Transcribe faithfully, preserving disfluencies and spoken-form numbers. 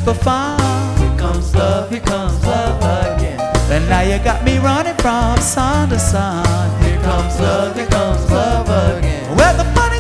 for fun. Here comes love, here comes love again. And now you got me running from sun to sun. Here comes love, here comes love again. Well, the funny